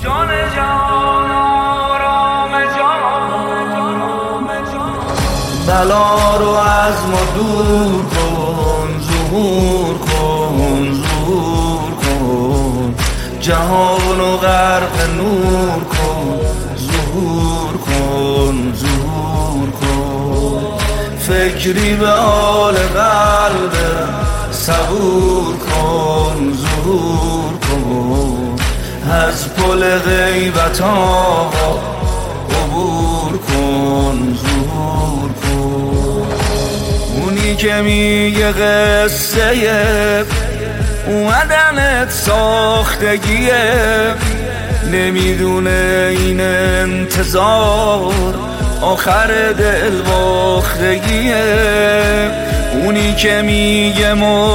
جان جان آرام جان بلا رو از ما دور کن، ظهور کن، ظهور کن، جهان و غرق نور کن، ظهور کن، ظهور کن، فکری به حال قلب صبور کن، ظهور کن، از پل غیبت آقا عبور کن، ظهور کن. اونی که میگه قصه اومدنت ساختگیه، نمیدونه این انتظار آخر دل باختگیه. اونی که میگه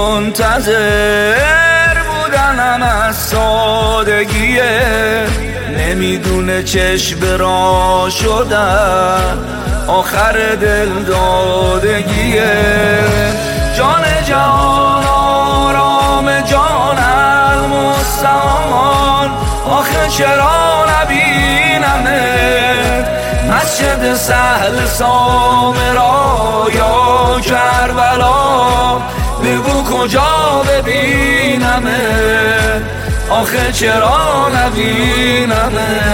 منتظر بودنم از سادگیه، نمیدونه چشم را شدن آخر دل دادگیه. جان جان آرام جان المستعان، آخه چرا نبینمت مسجد سهل سامرا یا کربلا، بگو کجا ببینمت آخه چرا نبینمت.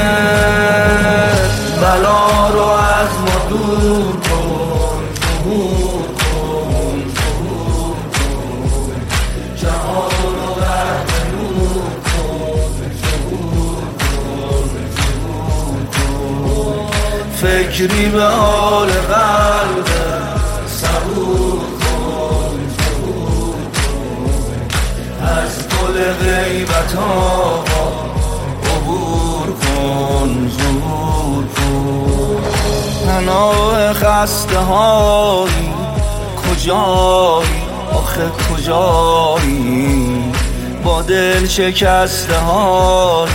بلا رو از ما دور کن، ظهور کن، ظهور کن، جهان رو غرق نور کن، ظهور کن، ظهور کن، فکری به حال قلب صبور کن، ظهور کن، از پل غیبت آقا عبور کن، ظهور کن. پناه خسته هایی کجایی آخه کجایی، با دل شکسته هایی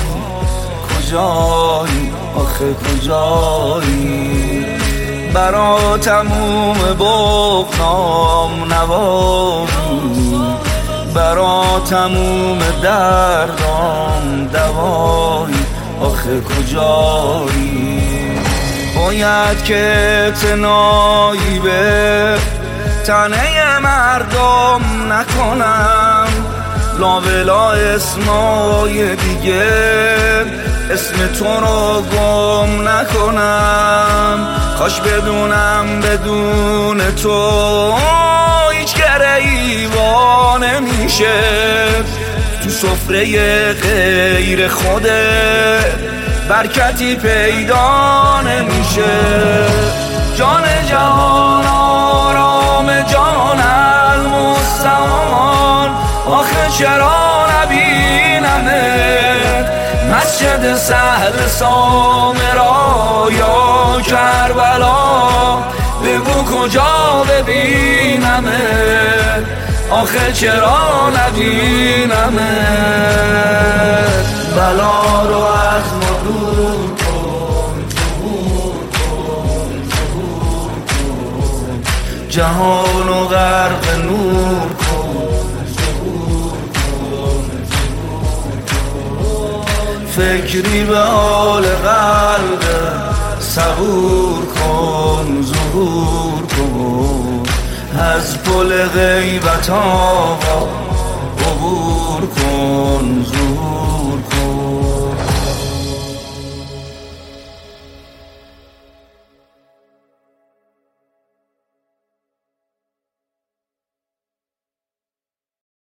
کجایی آخه کجایی، برا تموم بغضام نوایی، برا تموم دردام دوایی آخه کجایی. باید که اعتنایی به تنه مردم نکنم، لاولا اسمای دیگه اسم تو رو گم نکنم. کاش بدونم بدون تو هیچ گره‌ای وا نمیشه، تو سفره غیر خودت برکتی پیدا نمیشه. جان جان آرام جان المستعان، آخه چرا نبینمت مسجد سهل سامرا یا کربلا، بگو کجا ببینمت آخه چرا نبینمت. بلا رو از ما دور کن، ظهور کن، ظهور کن، جهان و غرق نور کن، ظهور کن، ظهور کن، فکری به حال قلب صبور کن، ظهور کن، از پل غیبت آقا عبور کن، ظهور